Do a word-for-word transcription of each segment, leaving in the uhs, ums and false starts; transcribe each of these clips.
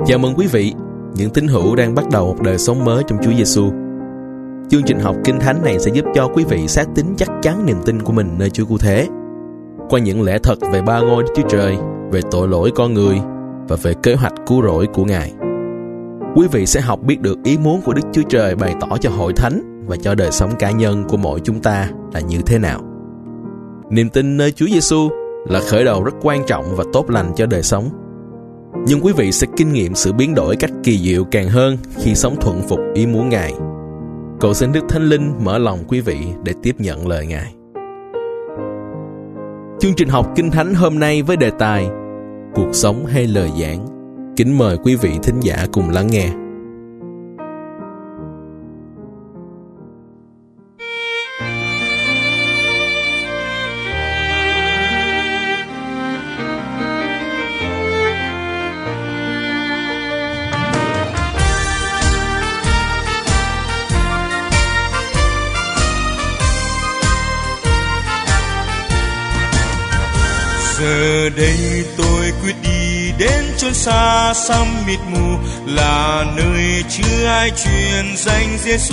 Chào mừng quý vị, những tín hữu đang bắt đầu một đời sống mới trong Chúa Giêsu. Chương trình học Kinh Thánh này sẽ giúp cho quý vị xác tín chắc chắn niềm tin của mình nơi Chúa Cứu Thế, qua những lẽ thật về ba ngôi Đức Chúa Trời, về tội lỗi con người và về kế hoạch cứu rỗi của Ngài. Quý vị sẽ học biết được ý muốn của Đức Chúa Trời bày tỏ cho hội thánh và cho đời sống cá nhân của mỗi chúng ta là như thế nào. Niềm tin nơi Chúa Giêsu là khởi đầu rất quan trọng và tốt lành cho đời sống. Nhưng quý vị sẽ kinh nghiệm sự biến đổi cách kỳ diệu càng hơn khi sống thuận phục ý muốn Ngài. Cầu xin Đức Thánh Linh mở lòng quý vị để tiếp nhận lời Ngài. Chương trình học Kinh Thánh hôm nay với đề tài Cuộc sống hay lời giảng. Kính mời quý vị thính giả cùng lắng nghe. Giờ đây tôi quyết đi đến chốn xa xăm mịt mù, là nơi chưa ai truyền danh Giêsu.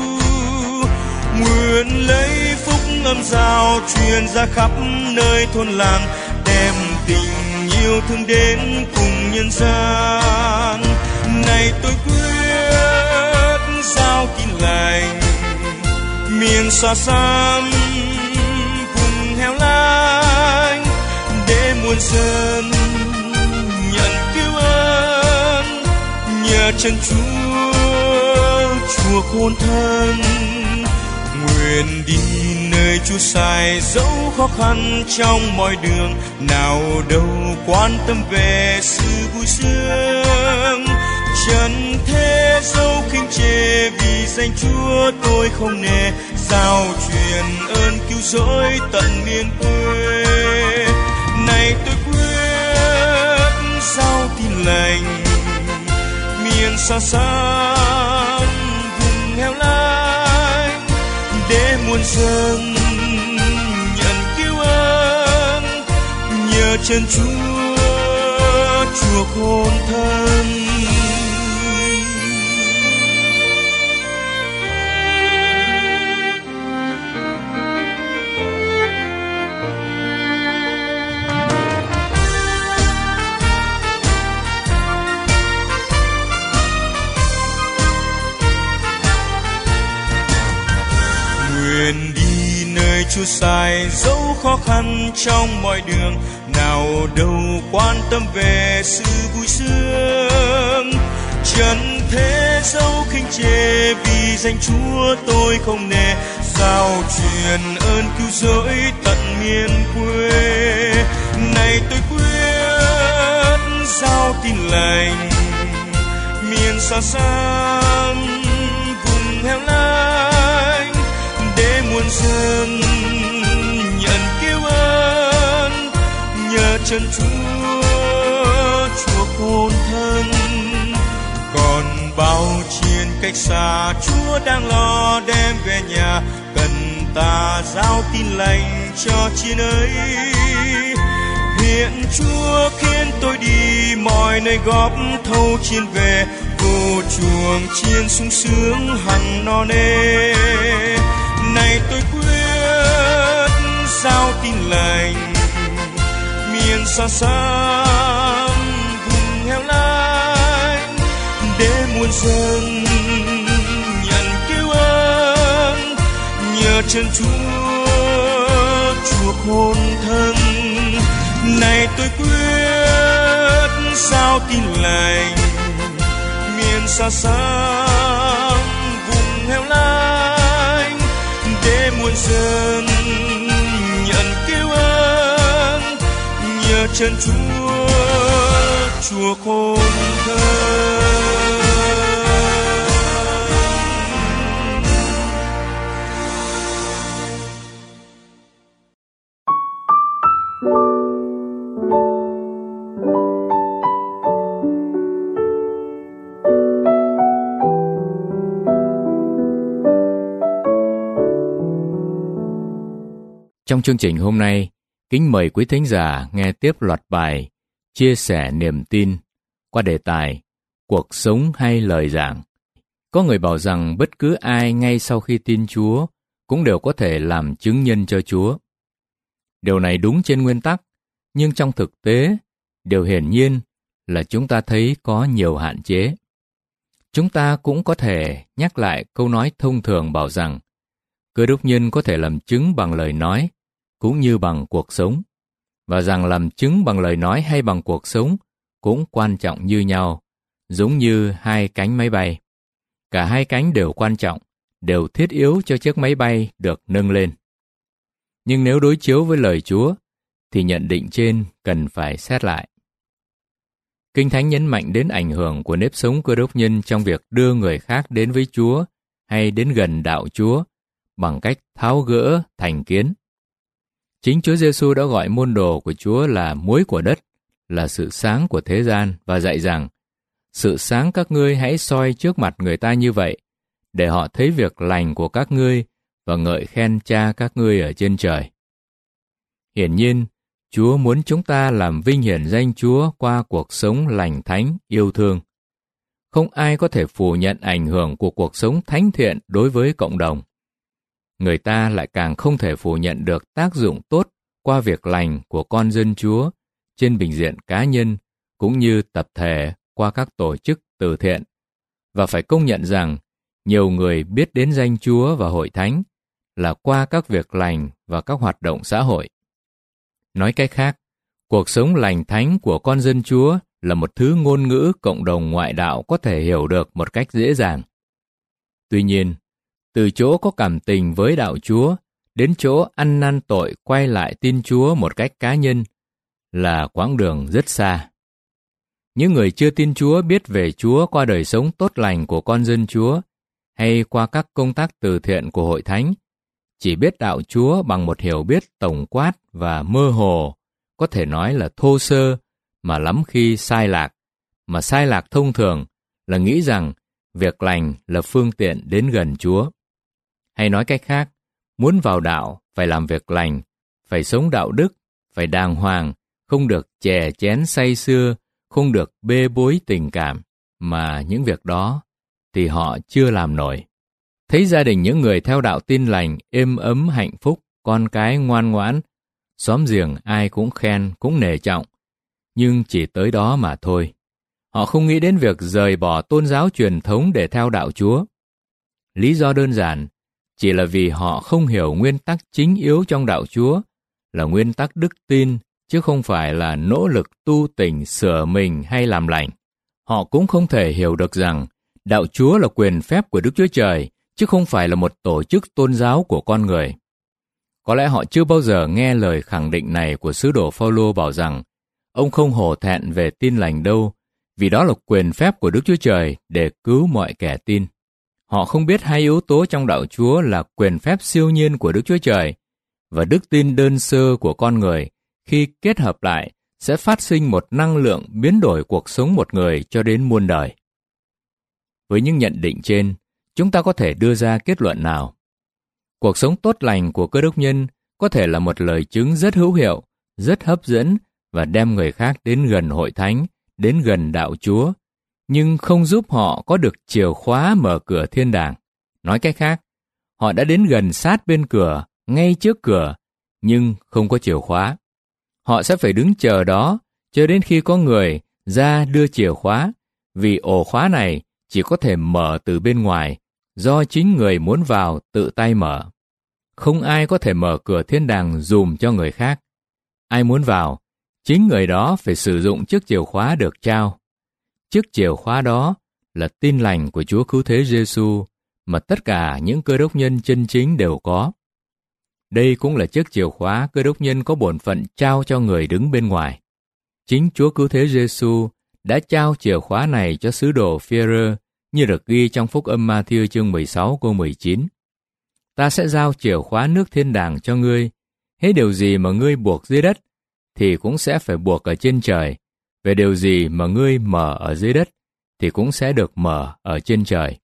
Nguyện lấy phúc âm giao truyền ra khắp nơi thôn làng, đem tình yêu thương đến cùng nhân gian. Này tôi quyết giao tin lành miền xa xăm vùng heo lánh, để muôn dân nhận cứu ơn nhờ chân Chúa, Chúa khôn thân. Nguyện đi nơi Chúa sai dẫu khó khăn trong mọi đường, nào đâu quan tâm về sự vui sướng. Trần thế dẫu khinh chê, vì danh Chúa tôi không nề, giao truyền ơn cứu rỗi tận miền quê. Này tôi quyết giao tin lành miền xa xăm vùng heo lánh, để muôn dân nhận cứu ơn nhờ chân Chúa, Chúa khôn thân. Nguyện đi nơi Chúa sai dẫu khó khăn trong mọi đường, nào đâu quan tâm về sự vui sướng. Trần thế dẫu khinh chê, vì danh Chúa tôi không nề, giao truyền ơn cứu rỗi tận miền quê. Này tôi quyết giao tin lành miền xa xăm vùng heo lánh, để muôn dân nhận cứu ơn nhờ chân Chúa, Chúa khôn thân. Còn bao chiến cách xa, Chúa đang lo đem về nhà, cần ta giao tin lành cho chiến ấy. Hiện Chúa khiến tôi đi mọi nơi góp thâu chiên về, vô chuồng chiên sung sướng hằng no nê. Này tôi quyết giao tin lành miền xa xăm vùng heo lánh, để muôn dân nhận cứu ơn nhờ chân Chúa, Chúa khôn thân. Này tôi quyết giao tin lành miền xa xăm vùng heo lánh, để muôn dân nhận cứu ơn nhờ chân Chúa, Chúa khôn thân. Trong chương trình hôm nay, kính mời quý thính giả nghe tiếp loạt bài Chia sẻ niềm tin qua đề tài cuộc sống hay lời giảng. Có người bảo rằng bất cứ ai ngay sau khi tin Chúa cũng đều có thể làm chứng nhân cho Chúa. Điều này đúng trên nguyên tắc, nhưng trong thực tế, điều hiển nhiên là chúng ta thấy có nhiều hạn chế. Chúng ta cũng có thể nhắc lại câu nói thông thường bảo rằng Cơ đốc nhân có thể làm chứng bằng lời nói cũng như bằng cuộc sống, và rằng làm chứng bằng lời nói hay bằng cuộc sống cũng quan trọng như nhau, giống như hai cánh máy bay. Cả hai cánh đều quan trọng, đều thiết yếu cho chiếc máy bay được nâng lên. Nhưng nếu đối chiếu với lời Chúa, thì nhận định trên cần phải xét lại. Kinh Thánh nhấn mạnh đến ảnh hưởng của nếp sống cơ đốc nhân trong việc đưa người khác đến với Chúa hay đến gần đạo Chúa bằng cách tháo gỡ thành kiến. Chính Chúa Giêsu đã gọi môn đồ của Chúa là muối của đất, là sự sáng của thế gian, và dạy rằng sự sáng các ngươi hãy soi trước mặt người ta như vậy, để họ thấy việc lành của các ngươi và ngợi khen Cha các ngươi ở trên trời. Hiển nhiên, Chúa muốn chúng ta làm vinh hiển danh Chúa qua cuộc sống lành thánh, yêu thương. Không ai có thể phủ nhận ảnh hưởng của cuộc sống thánh thiện đối với cộng đồng. Người ta lại càng không thể phủ nhận được tác dụng tốt qua việc lành của con dân Chúa trên bình diện cá nhân cũng như tập thể qua các tổ chức từ thiện, và phải công nhận rằng nhiều người biết đến danh Chúa và hội thánh là qua các việc lành và các hoạt động xã hội. Nói cách khác, cuộc sống lành thánh của con dân Chúa là một thứ ngôn ngữ cộng đồng ngoại đạo có thể hiểu được một cách dễ dàng. Tuy nhiên, từ chỗ có cảm tình với đạo Chúa đến chỗ ăn năn tội quay lại tin Chúa một cách cá nhân là quãng đường rất xa. Những người chưa tin Chúa biết về Chúa qua đời sống tốt lành của con dân Chúa hay qua các công tác từ thiện của hội thánh, chỉ biết đạo Chúa bằng một hiểu biết tổng quát và mơ hồ, có thể nói là thô sơ, mà lắm khi sai lạc. Mà sai lạc thông thường là nghĩ rằng việc lành là phương tiện đến gần Chúa. Hay nói cách khác, muốn vào đạo phải làm việc lành, phải sống đạo đức, phải đàng hoàng, không được chè chén say sưa, không được bê bối tình cảm, mà những việc đó thì họ chưa làm nổi. Thấy gia đình những người theo đạo tin lành êm ấm hạnh phúc, con cái ngoan ngoãn, xóm giềng ai cũng khen, cũng nể trọng, nhưng chỉ tới đó mà thôi. Họ không nghĩ đến việc rời bỏ tôn giáo truyền thống để theo đạo Chúa. Lý do đơn giản chỉ là vì họ không hiểu nguyên tắc chính yếu trong đạo Chúa là nguyên tắc đức tin, chứ không phải là nỗ lực tu tỉnh sửa mình hay làm lành. Họ cũng không thể hiểu được rằng đạo Chúa là quyền phép của Đức Chúa Trời, chứ không phải là một tổ chức tôn giáo của con người. Có lẽ họ chưa bao giờ nghe lời khẳng định này của sứ đồ Phao-lô bảo rằng ông không hổ thẹn về tin lành đâu, vì đó là quyền phép của Đức Chúa Trời để cứu mọi kẻ tin. Họ không biết hai yếu tố trong đạo Chúa là quyền phép siêu nhiên của Đức Chúa Trời và đức tin đơn sơ của con người khi kết hợp lại sẽ phát sinh một năng lượng biến đổi cuộc sống một người cho đến muôn đời. Với những nhận định trên, chúng ta có thể đưa ra kết luận nào? Cuộc sống tốt lành của cơ đốc nhân có thể là một lời chứng rất hữu hiệu, rất hấp dẫn và đem người khác đến gần hội thánh, đến gần đạo Chúa, nhưng không giúp họ có được chìa khóa mở cửa thiên đàng. Nói cách khác, họ đã đến gần sát bên cửa, ngay trước cửa, nhưng không có chìa khóa. Họ sẽ phải đứng chờ đó cho đến khi có người ra đưa chìa khóa, vì ổ khóa này chỉ có thể mở từ bên ngoài, do chính người muốn vào tự tay mở. Không ai có thể mở cửa thiên đàng dùm cho người khác. Ai muốn vào, chính người đó phải sử dụng chiếc chìa khóa được trao. Chiếc chìa khóa đó là tin lành của Chúa Cứu Thế Giêsu mà tất cả những cơ đốc nhân chân chính đều có. Đây cũng là chiếc chìa khóa cơ đốc nhân có bổn phận trao cho người đứng bên ngoài. Chính Chúa Cứu Thế Giêsu đã trao chìa khóa này cho sứ đồ Phi-e-rơ, như được ghi trong Phúc Âm Ma-thi-ơ chương mười sáu câu mười chín. Ta sẽ giao chìa khóa nước thiên đàng cho ngươi. Hễ điều gì mà ngươi buộc dưới đất, thì cũng sẽ phải buộc ở trên trời. Về điều gì mà ngươi mở ở dưới đất, thì cũng sẽ được mở ở trên trời.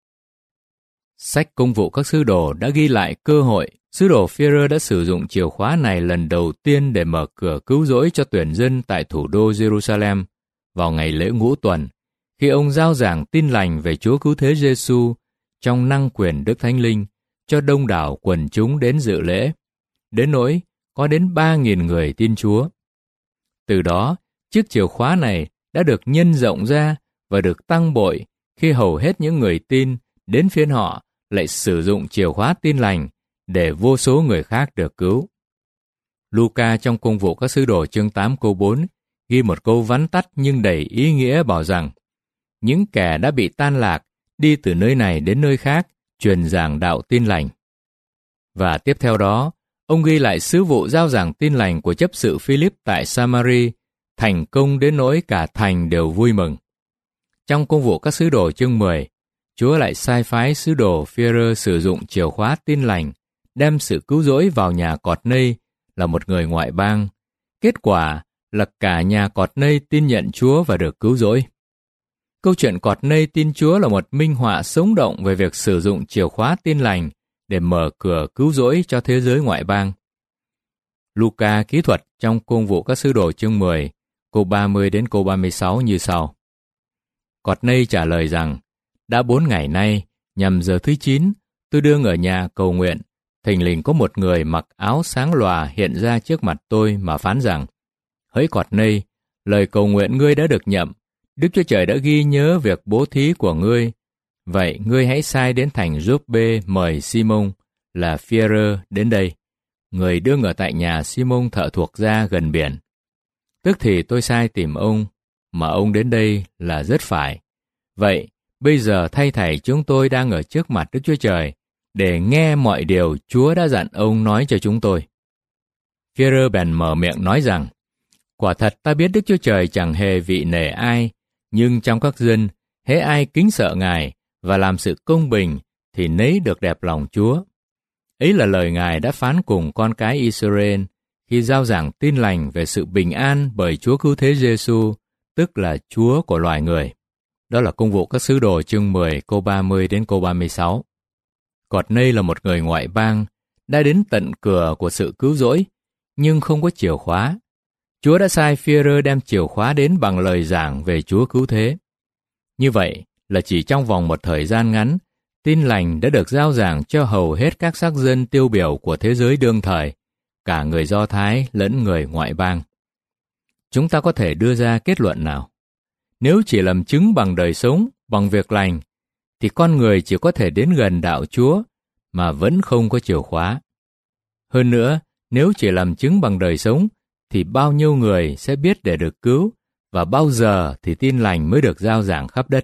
Sách Công vụ các sứ đồ đã ghi lại cơ hội sứ đồ Phi-e-rơ đã sử dụng chìa khóa này lần đầu tiên để mở cửa cứu rỗi cho tuyển dân tại thủ đô Jerusalem vào ngày lễ ngũ tuần, khi ông rao giảng tin lành về Chúa Cứu Thế Giêsu trong năng quyền Đức Thánh Linh cho đông đảo quần chúng đến dự lễ, đến nỗi có đến ba nghìn người tin Chúa. Từ đó, chiếc chìa khóa này đã được nhân rộng ra và được tăng bội khi hầu hết những người tin đến phiên họ lại sử dụng chìa khóa tin lành để vô số người khác được cứu. Luca trong Công vụ các sứ đồ chương tám câu bốn ghi một câu vắn tắt nhưng đầy ý nghĩa bảo rằng những kẻ đã bị tan lạc đi từ nơi này đến nơi khác truyền giảng đạo tin lành. Và tiếp theo đó, ông ghi lại sứ vụ rao giảng tin lành của chấp sự Philip tại Samari thành công đến nỗi cả thành đều vui mừng. Trong Công vụ các sứ đồ chương mười, Chúa lại sai phái sứ đồ Phi-e-rơ sử dụng chìa khóa tin lành đem sự cứu rỗi vào nhà Cọt Nây là một người ngoại bang. Kết quả là cả nhà Cọt Nây tin nhận Chúa và được cứu rỗi. Câu chuyện Cọt Nây tin Chúa là một minh họa sống động về việc sử dụng chìa khóa tin lành để mở cửa cứu rỗi cho thế giới ngoại bang. Luca kỹ thuật trong Công vụ các sứ đồ chương mười, câu ba mươi đến câu ba mươi sáu như sau. Cọt Nây trả lời rằng, đã bốn ngày nay, nhằm giờ thứ chín, tôi đương ở nhà cầu nguyện, thình lình có một người mặc áo sáng lòa hiện ra trước mặt tôi mà phán rằng, hỡi Cọt Nây, lời cầu nguyện ngươi đã được nhậm, Đức Chúa Trời đã ghi nhớ việc bố thí của ngươi. Vậy ngươi hãy sai đến thành Giô-pê mời Si-môn là Phi-e-rơ đến đây, người đương ở tại nhà Si-môn thợ thuộc gia gần biển. Tức thì tôi sai tìm ông, mà ông đến đây là rất phải. Vậy, bây giờ thay thảy chúng tôi đang ở trước mặt Đức Chúa Trời, để nghe mọi điều Chúa đã dặn ông nói cho chúng tôi. Phi-e-rơ bèn mở miệng nói rằng, quả thật ta biết Đức Chúa Trời chẳng hề vị nể ai, nhưng trong các dân, hễ ai kính sợ Ngài và làm sự công bình, thì nấy được đẹp lòng Chúa. Ấy là lời Ngài đã phán cùng con cái Israel khi rao giảng tin lành về sự bình an bởi Chúa Cứu Thế Giêsu, tức là Chúa của loài người. Đó là Công vụ các sứ đồ chương mười câu ba mươi đến câu ba mươi sáu. Cọt Nây là một người ngoại bang, đã đến tận cửa của sự cứu rỗi, nhưng không có chìa khóa. Chúa đã sai Phi-e-rơ đem chìa khóa đến bằng lời giảng về Chúa Cứu Thế. Như vậy là chỉ trong vòng một thời gian ngắn, tin lành đã được rao giảng cho hầu hết các sắc dân tiêu biểu của thế giới đương thời, cả người Do Thái lẫn người ngoại bang. Chúng ta có thể đưa ra kết luận nào? Nếu chỉ làm chứng bằng đời sống, bằng việc lành, thì con người chỉ có thể đến gần đạo Chúa mà vẫn không có chìa khóa. Hơn nữa, nếu chỉ làm chứng bằng đời sống, thì bao nhiêu người sẽ biết để được cứu, và bao giờ thì tin lành mới được rao giảng khắp đất.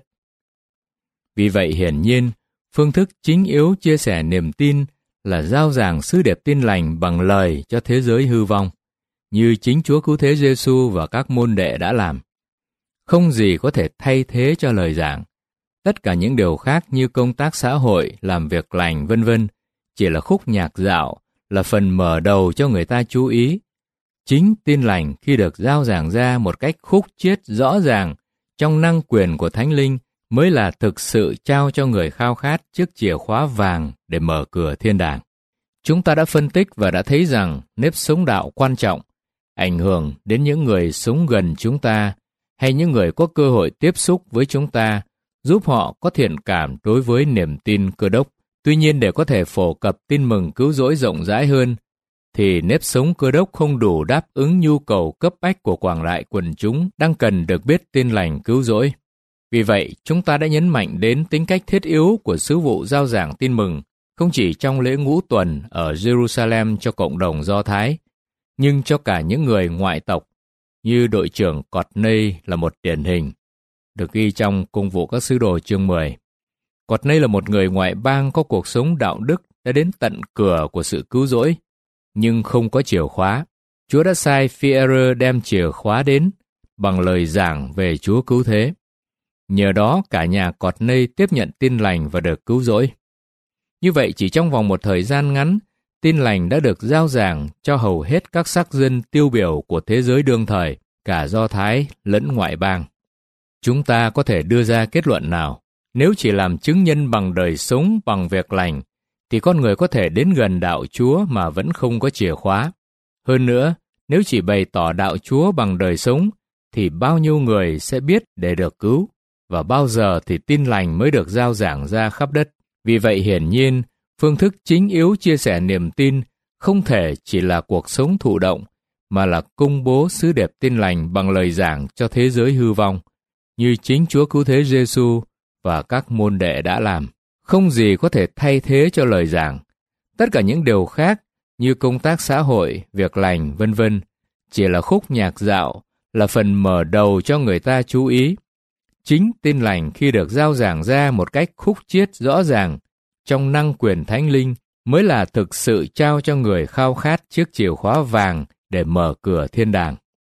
Vì vậy hiển nhiên, phương thức chính yếu chia sẻ niềm tin là rao giảng sứ điệp tin lành bằng lời cho thế giới hư vong, như chính Chúa Cứu Thế Giêsu và các môn đệ đã làm. Không gì có thể thay thế cho lời giảng. Tất cả những điều khác như công tác xã hội, làm việc lành, vân vân chỉ là khúc nhạc dạo, là phần mở đầu cho người ta chú ý. Chính tin lành khi được rao giảng ra một cách khúc chiết rõ ràng trong năng quyền của Thánh Linh mới là thực sự trao cho người khao khát chiếc chìa khóa vàng để mở cửa thiên đàng. Chúng ta đã phân tích và đã thấy rằng nếp sống đạo quan trọng, ảnh hưởng đến những người sống gần chúng ta hay những người có cơ hội tiếp xúc với chúng ta, giúp họ có thiện cảm đối với niềm tin Cơ Đốc. Tuy nhiên, để có thể phổ cập tin mừng cứu rỗi rộng rãi hơn, thì nếp sống Cơ Đốc không đủ đáp ứng nhu cầu cấp bách của quảng đại quần chúng đang cần được biết tin lành cứu rỗi. Vì vậy, chúng ta đã nhấn mạnh đến tính cách thiết yếu của sứ vụ rao giảng tin mừng, không chỉ trong lễ ngũ tuần ở Jerusalem cho cộng đồng Do Thái, nhưng cho cả những người ngoại tộc, như đội trưởng Cọt Nây là một điển hình, được ghi trong Công vụ các sứ đồ chương mười. Cọt Nây là một người ngoại bang có cuộc sống đạo đức đã đến tận cửa của sự cứu rỗi, nhưng không có chìa khóa. Chúa đã sai Phi-e-rơ đem chìa khóa đến bằng lời giảng về Chúa Cứu Thế. Nhờ đó cả nhà Cọt Nây tiếp nhận tin lành và được cứu rỗi. Như vậy chỉ trong vòng một thời gian ngắn, tin lành đã được rao giảng cho hầu hết các sắc dân tiêu biểu của thế giới đương thời, cả Do Thái lẫn ngoại bang. Chúng ta có thể đưa ra kết luận nào? Nếu chỉ làm chứng nhân bằng đời sống, bằng việc lành, thì con người có thể đến gần đạo Chúa mà vẫn không có chìa khóa. Hơn nữa, nếu chỉ bày tỏ đạo Chúa bằng đời sống, thì bao nhiêu người sẽ biết để được cứu? và bao giờ thì tin lành mới được rao giảng ra khắp đất. Vì vậy hiển nhiên, phương thức chính yếu chia sẻ niềm tin không thể chỉ là cuộc sống thụ động, mà là công bố sứ đẹp tin lành bằng lời giảng cho thế giới hư vong, như chính Chúa Cứu Thế Giêsu và các môn đệ đã làm. Không gì có thể thay thế cho lời giảng. Tất cả những điều khác như công tác xã hội, việc lành, vân vân chỉ là khúc nhạc dạo, là phần mở đầu cho người ta chú ý. Chính tin lành khi được rao giảng ra một cách khúc chiết rõ ràng trong năng quyền thánh linh mới là thực sự trao cho người khao khát chiếc chìa khóa vàng để mở cửa thiên đàng.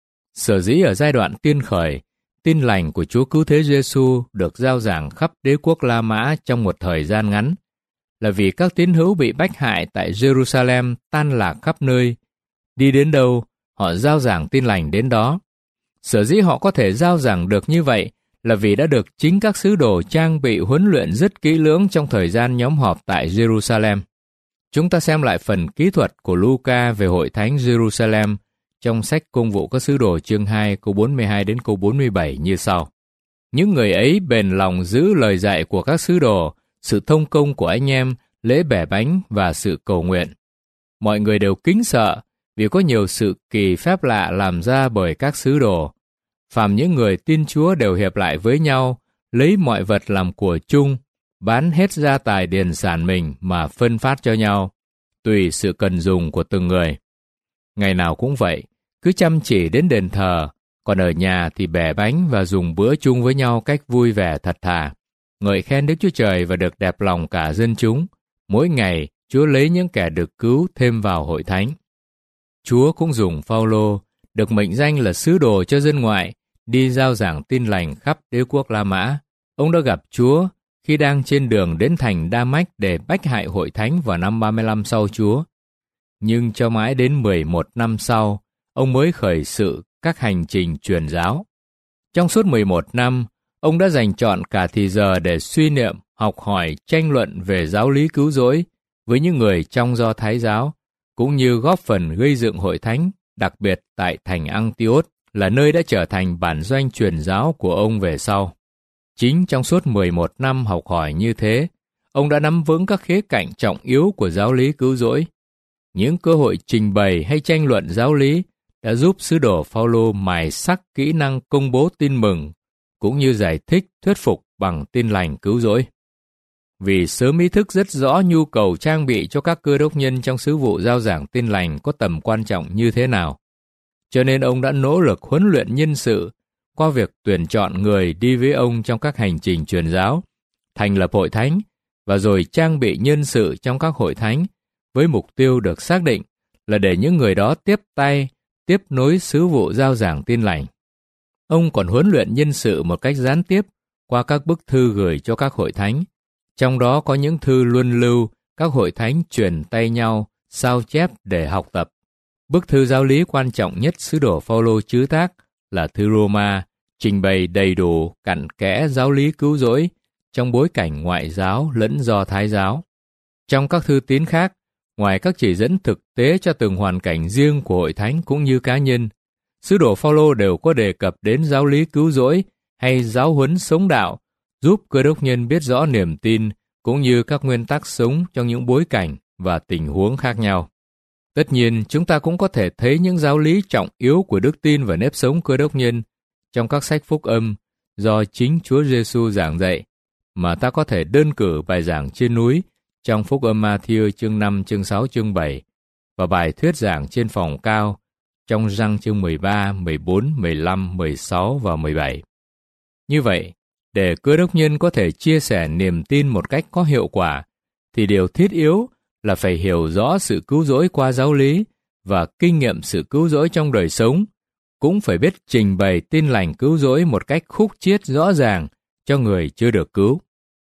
Sở dĩ ở giai đoạn tiên khởi, tin lành của Chúa Cứu Thế Giêsu được rao giảng khắp đế quốc La Mã trong một thời gian ngắn, là vì các tín hữu bị bách hại tại Jerusalem tan lạc khắp nơi. Đi đến đâu, họ rao giảng tin lành đến đó. Sở dĩ họ có thể rao giảng được như vậy là vì đã được chính các sứ đồ trang bị huấn luyện rất kỹ lưỡng trong thời gian nhóm họp tại Jerusalem. Chúng ta xem lại phần kỹ thuật của Luca về hội thánh Jerusalem trong sách Công vụ các sứ đồ chương hai câu bốn mươi hai đến câu bốn mươi bảy như sau. Những người ấy bền lòng giữ lời dạy của các sứ đồ, sự thông công của anh em, lễ bẻ bánh và sự cầu nguyện. Mọi người đều kính sợ vì có nhiều sự kỳ phép lạ làm ra bởi các sứ đồ. Phàm những người tin Chúa đều hiệp lại với nhau, lấy mọi vật làm của chung, bán hết gia tài điền sản mình mà phân phát cho nhau, tùy sự cần dùng của từng người. Ngày nào cũng vậy, cứ chăm chỉ đến đền thờ, còn ở nhà thì bẻ bánh và dùng bữa chung với nhau cách vui vẻ thật thà, ngợi khen Đức Chúa Trời và được đẹp lòng cả dân chúng. Mỗi ngày, Chúa lấy những kẻ được cứu thêm vào hội thánh. Chúa cũng dùng Phao-lô, được mệnh danh là sứ đồ cho dân ngoại, đi rao giảng tin lành khắp đế quốc La Mã. Ông đã gặp Chúa khi đang trên đường đến thành Đa-mách để bách hại hội thánh vào năm ba mươi lăm sau Chúa. Nhưng cho mãi đến mười một năm sau, ông mới khởi sự các hành trình truyền giáo. Trong suốt mười một năm, ông đã dành trọn cả thì giờ để suy niệm, học hỏi, tranh luận về giáo lý cứu rỗi với những người trong Do Thái giáo, cũng như góp phần gây dựng hội thánh, đặc biệt tại thành Antioch, là nơi đã trở thành bản doanh truyền giáo của ông về sau. Chính trong suốt mười một năm học hỏi như thế, ông đã nắm vững các khía cạnh trọng yếu của giáo lý cứu rỗi. Những cơ hội trình bày hay tranh luận giáo lý đã giúp sứ đồ Phao-lô mài sắc kỹ năng công bố tin mừng, cũng như giải thích thuyết phục bằng tin lành cứu rỗi. Vì sớm ý thức rất rõ nhu cầu trang bị cho các cơ đốc nhân trong sứ vụ rao giảng tin lành có tầm quan trọng như thế nào, cho nên ông đã nỗ lực huấn luyện nhân sự qua việc tuyển chọn người đi với ông trong các hành trình truyền giáo, thành lập hội thánh và rồi trang bị nhân sự trong các hội thánh với mục tiêu được xác định là để những người đó tiếp tay, tiếp nối sứ vụ rao giảng tin lành. Ông còn huấn luyện nhân sự một cách gián tiếp qua các bức thư gửi cho các hội thánh, trong đó có những thư luân lưu các hội thánh truyền tay nhau, sao chép để học tập. Bức thư giáo lý quan trọng nhất sứ đồ Phao-lô chứ tác là thư Roma, trình bày đầy đủ, cặn kẽ giáo lý cứu rỗi trong bối cảnh ngoại giáo lẫn Do Thái giáo. Trong các thư tín khác, ngoài các chỉ dẫn thực tế cho từng hoàn cảnh riêng của hội thánh cũng như cá nhân, sứ đồ Phao-lô đều có đề cập đến giáo lý cứu rỗi hay giáo huấn sống đạo, giúp cơ đốc nhân biết rõ niềm tin cũng như các nguyên tắc sống trong những bối cảnh và tình huống khác nhau. Tất nhiên, chúng ta cũng có thể thấy những giáo lý trọng yếu của đức tin và nếp sống cơ đốc nhân trong các sách phúc âm do chính Chúa Giêsu giảng dạy, mà ta có thể đơn cử bài giảng trên núi trong phúc âm Ma-thi-ơ chương năm, chương sáu, chương bảy và bài thuyết giảng trên phòng cao trong Răng chương mười ba, mười bốn, mười lăm, mười sáu và mười bảy. Như vậy, để cơ đốc nhân có thể chia sẻ niềm tin một cách có hiệu quả, thì điều thiết yếu là phải hiểu rõ sự cứu rỗi qua giáo lý và kinh nghiệm sự cứu rỗi trong đời sống, cũng phải biết trình bày tin lành cứu rỗi một cách khúc chiết rõ ràng cho người chưa được cứu.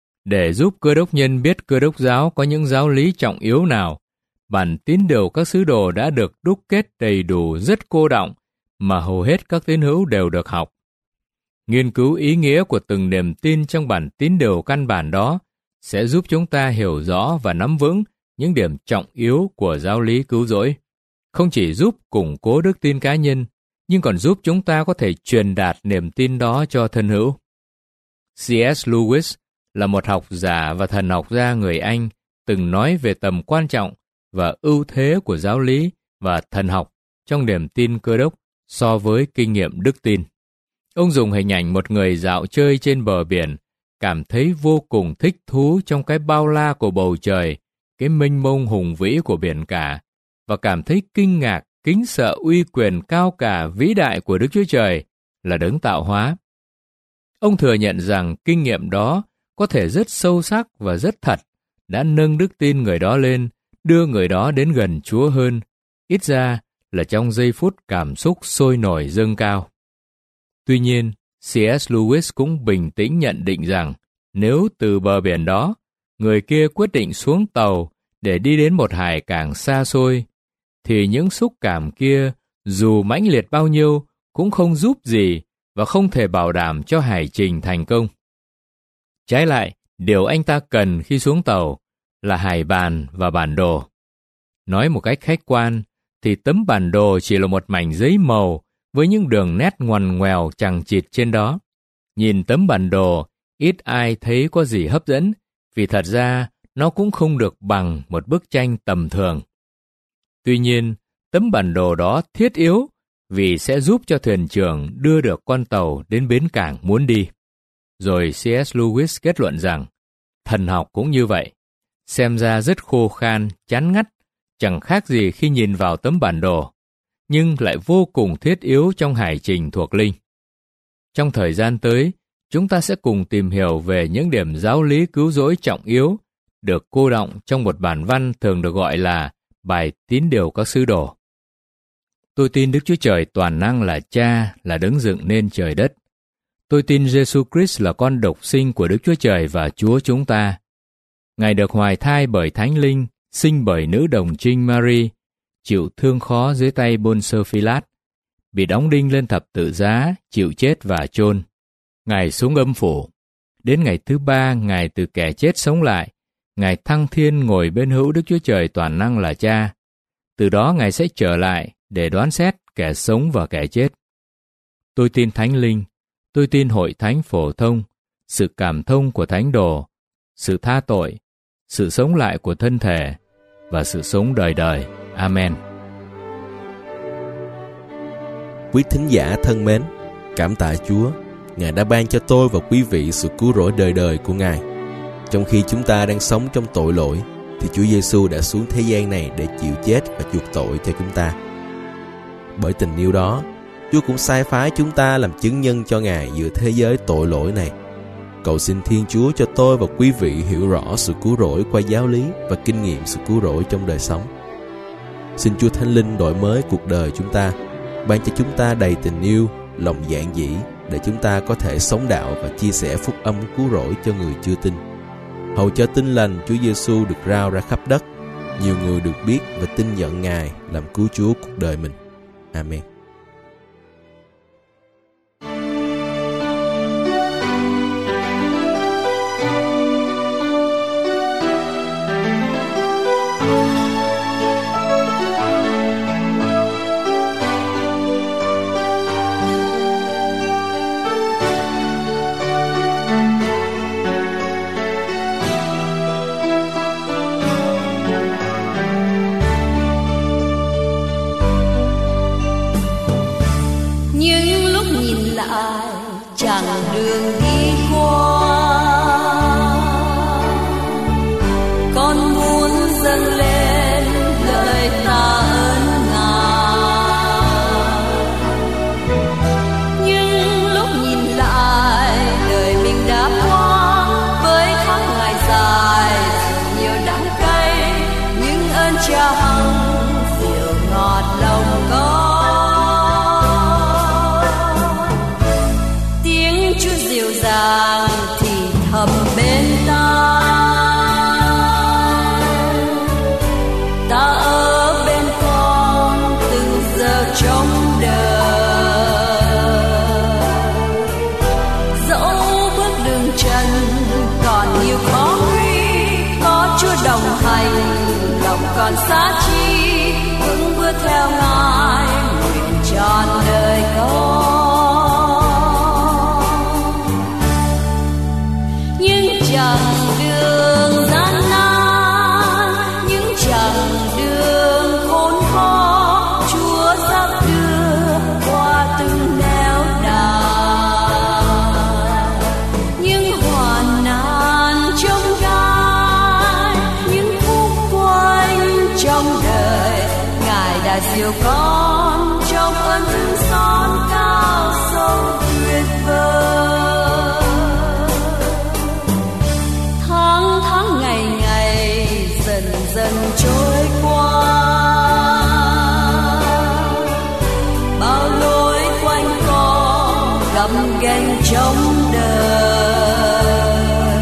Để giúp cơ đốc nhân biết cơ đốc giáo có những giáo lý trọng yếu nào, bản tín điều các sứ đồ đã được đúc kết đầy đủ rất cô đọng mà hầu hết các tín hữu đều được học. Nghiên cứu ý nghĩa của từng niềm tin trong bản tín điều căn bản đó sẽ giúp chúng ta hiểu rõ và nắm vững những điểm trọng yếu của giáo lý cứu rỗi, không chỉ giúp củng cố đức tin cá nhân, nhưng còn giúp chúng ta có thể truyền đạt niềm tin đó cho thân hữu. xê ét Lewis là một học giả và thần học gia người Anh từng nói về tầm quan trọng và ưu thế của giáo lý và thần học trong niềm tin Cơ đốc so với kinh nghiệm đức tin. Ông dùng hình ảnh một người dạo chơi trên bờ biển, cảm thấy vô cùng thích thú trong cái bao la của bầu trời, cái mênh mông hùng vĩ của biển cả, và cảm thấy kinh ngạc, kính sợ uy quyền cao cả vĩ đại của Đức Chúa Trời là đấng tạo hóa. Ông thừa nhận rằng kinh nghiệm đó có thể rất sâu sắc và rất thật, đã nâng đức tin người đó lên, đưa người đó đến gần Chúa hơn, ít ra là trong giây phút cảm xúc sôi nổi dâng cao. Tuy nhiên, xê ét Lewis cũng bình tĩnh nhận định rằng nếu từ bờ biển đó, người kia quyết định xuống tàu để đi đến một hải cảng xa xôi, thì những xúc cảm kia, dù mãnh liệt bao nhiêu, cũng không giúp gì và không thể bảo đảm cho hải trình thành công. Trái lại, điều anh ta cần khi xuống tàu là hải bàn và bản đồ. Nói một cách khách quan, thì tấm bản đồ chỉ là một mảnh giấy màu với những đường nét ngoằn ngoèo chằng chịt trên đó. Nhìn tấm bản đồ, ít ai thấy có gì hấp dẫn, vì thật ra nó cũng không được bằng một bức tranh tầm thường. Tuy nhiên, tấm bản đồ đó thiết yếu vì sẽ giúp cho thuyền trưởng đưa được con tàu đến bến cảng muốn đi. Rồi xê ét Lewis kết luận rằng, thần học cũng như vậy, xem ra rất khô khan, chán ngắt, chẳng khác gì khi nhìn vào tấm bản đồ, nhưng lại vô cùng thiết yếu trong hải trình thuộc linh. Trong thời gian tới, chúng ta sẽ cùng tìm hiểu về những điểm giáo lý cứu rỗi trọng yếu được cô đọng trong một bản văn thường được gọi là bài tín điều các sứ đồ. Tôi tin Đức Chúa Trời toàn năng là Cha, là đấng dựng nên trời đất. Tôi tin Giêsu Christ là con độc sinh của Đức Chúa Trời và Chúa chúng ta. Ngài được hoài thai bởi Thánh Linh, sinh bởi nữ đồng trinh Mary, chịu thương khó dưới tay Pôn-sơ Phi-lát, bị đóng đinh lên thập tự giá, chịu chết và chôn. Ngài xuống âm phủ. Đến ngày thứ ba, Ngài từ kẻ chết sống lại. Ngài thăng thiên ngồi bên hữu Đức Chúa Trời toàn năng là Cha. Từ đó Ngài sẽ trở lại để đoán xét kẻ sống và kẻ chết. Tôi tin Thánh Linh. Tôi tin hội thánh phổ thông, sự cảm thông của thánh đồ, sự tha tội, sự sống lại của thân thể và sự sống đời đời. Amen. Quý thính giả thân mến, cảm tạ Chúa, Ngài đã ban cho tôi và quý vị sự cứu rỗi đời đời của Ngài. Trong khi chúng ta đang sống trong tội lỗi, thì Chúa Giêsu đã xuống thế gian này để chịu chết và chuộc tội cho chúng ta. Bởi tình yêu đó, Chúa cũng sai phái chúng ta làm chứng nhân cho Ngài giữa thế giới tội lỗi này. Cầu xin Thiên Chúa cho tôi và quý vị hiểu rõ sự cứu rỗi qua giáo lý và kinh nghiệm sự cứu rỗi trong đời sống. Xin Chúa Thánh Linh đổi mới cuộc đời chúng ta, ban cho chúng ta đầy tình yêu, lòng giản dĩ để chúng ta có thể sống đạo và chia sẻ phúc âm cứu rỗi cho người chưa tin. Hầu cho tin lành Chúa Giêsu được rao ra khắp đất, nhiều người được biết và tin nhận Ngài làm cứu Chúa cuộc đời mình. Amen. chặng đường đi qua, con muốn dâng lên lời tạ ơn Ngài. Nhưng lúc nhìn lại đời mình đã qua với tháng ngày dài nhiều đắng cay, những ơn cha hằng dịu ngọt lòng con. Dàng thì thầm bên tai, ta ở bên con từng giờ trong đời. Dẫu bước đường trần còn nhiều khó nguy, có Chúa đồng hành, lòng còn xa chi, vững bước theo Ngài nguyện trọn đời con. diều con trong ơn thương xót cao sâu tuyệt vời. Tháng tháng ngày ngày dần dần trôi qua, bao lối quanh co gập ghềnh trong đời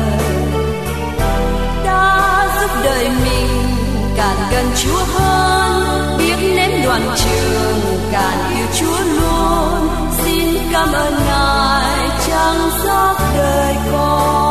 đã giúp đời mình càng gần Chúa hơn, biết nếm đoàn trường càng yêu Chúa luôn. Xin cảm ơn Ngài chăm sóc đời con.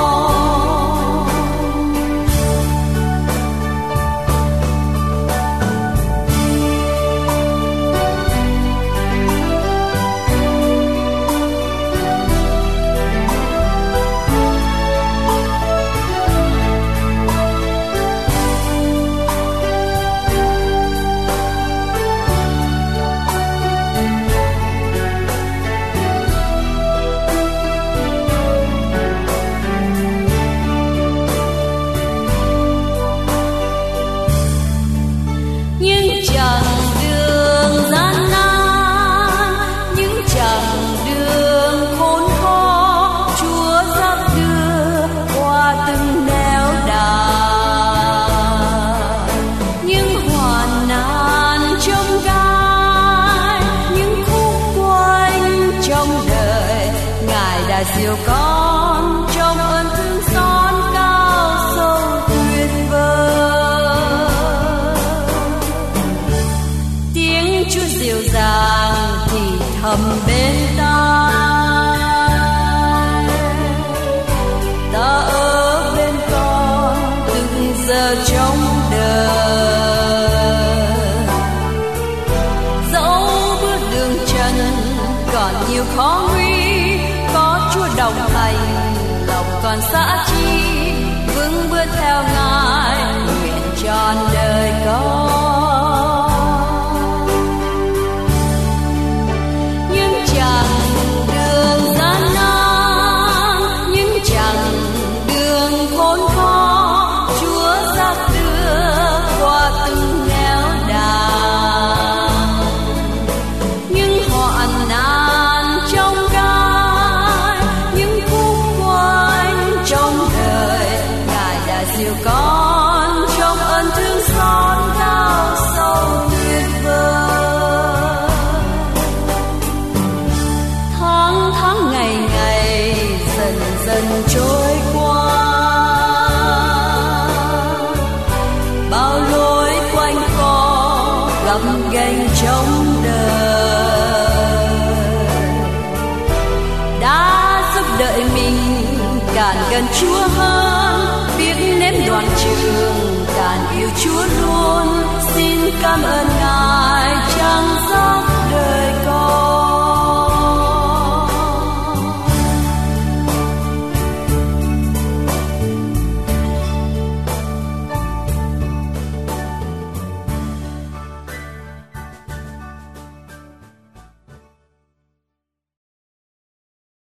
Diều con trong ơn thương xót cao sâu tuyệt vời. Tiếng Chúa dịu dàng thì thầm bên tai, ta ở bên con từng giờ trong đời. Dẫu bước đường trần còn nhiều khó nguy, đồng hành lòng còn xã chi, vững bước theo Ngài nguyện trọn đời con. Những chặng đường gian nan, những chặng đường khốn khó, Chúa dắt đưa qua từng nẻo đàng. Những hoạn nạn trong diều con trong ơn thương xót cao sâu tuyệt vời. Tháng tháng ngày ngày dần dần trôi qua, bao lối quanh co gập ghềnh trong đời đã giúp đợi mình càng gần Chúa hơn, biết nếm đoàn trường càng yêu Chúa luôn. Xin cảm ơn Ngài chăm sóc đời con.